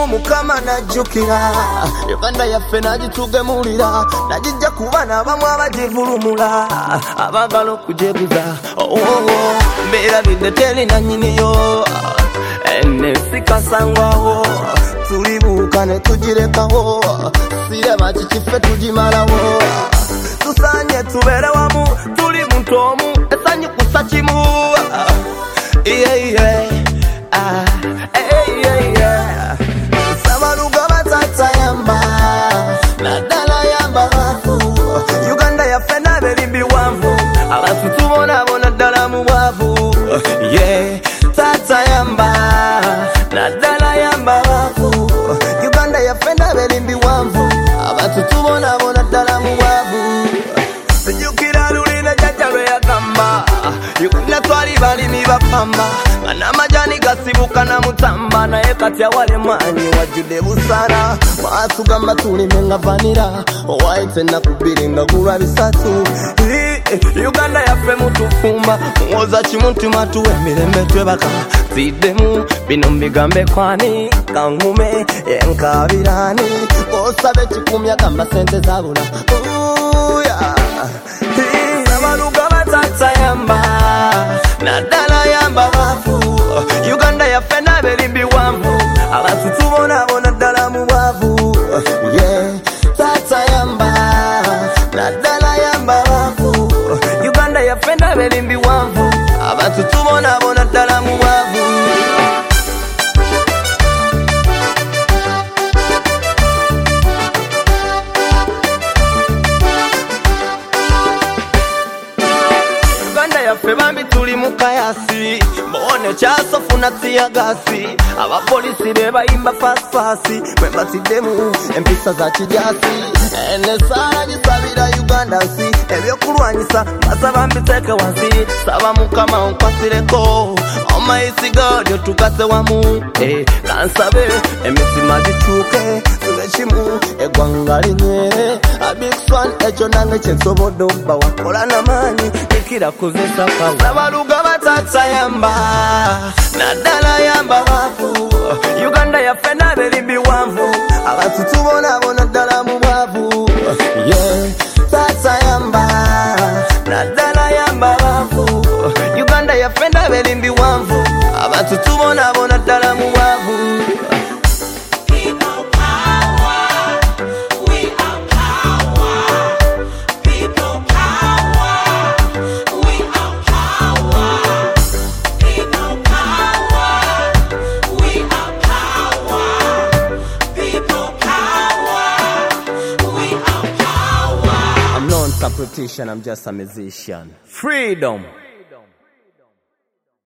wamu mukama najjukira Uganda yaffe nagitugemulira najijja ku baana bamu abagivulumula abaagala okujeguza mbeerabidde teri nannyiniyo ensi kasangwawo tulibuuka ne tugirekawo sirema kikiffe tugimalawo tusaanye tubeere wamu tuli muntu omu essanyu kussa kimu Sabaluga batata yamba naddala yamba baavu Uganda yaffe n'aberimbi wanvu abantu tubonabona ddala mu bwavu tata yamba naddala yamba baavu Uganda yaffe n'aberimbi wanvu abantu tubonabona ddala mu bwavu sijjukira lulina jjajja lwe yagamba Uganda twali balimi bapamba nga n'amajani gasibuka na mutamba naye kati awali mwanyi wajjudde busara maatugamba tulime nga vanira owaite ennaku bbiri nga gulwa bisatu Uganda yaffe mutufumba muwoza kimu ntuma tuwa emirembe twebaka ziddemu bino mbigambe kwani kangume enkabirani osabe kikumya gamba sente zabula Sabaluga batata yamba naddala yamba baavu Uganda yaffe n'aberimbi wanvu abantu tubonabona ddala mu bwavu tata yamba naddala yamba baavu Uganda yaffe n'aberimbi wanvu abantu tubonabona ddala mu bwavu yaffe bambi tuli mu kayasi mbone kyasofuna tiyagasi abapolisi bebayimba fasifasi bwe batiddemu empisa za kijasi enesaala gisabira Uganda nsi ebyokulwanyisa basaba mbiteeke wansi saba mukama onkwasireko omayisiga lyo tukase wamu kansabe emitima gikyuke tube kimu eggwanga linywere abixwan ekyo nange kyensobodde obba wakola n'amaanyi ikira kuzesa Sabaluga batata yamba naddala yamba baavu Uganda yaffe n'aberimbi wanvu abantu tubonabona ddala mu bwavu tata yamba naddala yamba baavu Uganda yaffe n'aberimbi wanvu abantu tubonabona ddala mu bwavu I'm not a politician, I'm just a musician. Freedom!